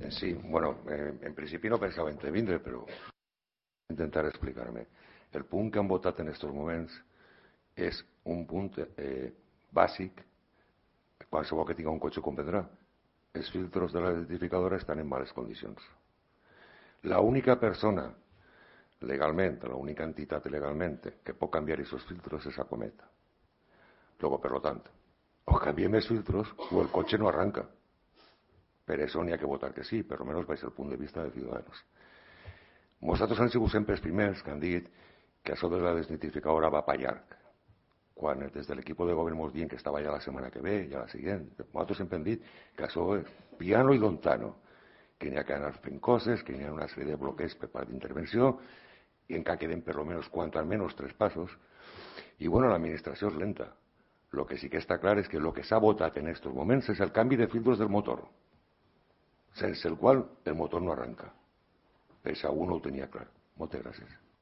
Sí, bueno, en principi no pensava intervindre, però intentar explicar-me. El punt que han votat en aquests moments és un punt bàsic, qualsevol que tingui un cotxe comprendrà. Els filtros de la identificadora estan en males condicions. La única persona legalment, la única entitat legalment que pot canviar aquests filtros és Acomet. Luego, per lo tant, o canviem els filtros o el cotxe no arranca. Per això n'hi ha que votar que sí, per almenys vaig el punt de vista de Ciudadanos. Nosaltres han sigut sempre els primers que han dit que això de la desnitrificadora va per llarg. Quan des de l'equip de govern ens diuen que estava ja la setmana que ve, ja la següent, nosaltres sempre hem dit que això és piano i lontano, que n'hi ha que anar fent coses, que n'hi ha una sèrie de bloqueig per part d'intervenció, i encara queden per almenys, quant almenys 3 passos. I bueno, l'administració és lenta. Lo que sí que està clar és que el que s'ha votat en aquests moments és el canvi de filtros del motor, sense el qual el motor no arranca. Per això un no ho tenia clar. Moltes gràcies.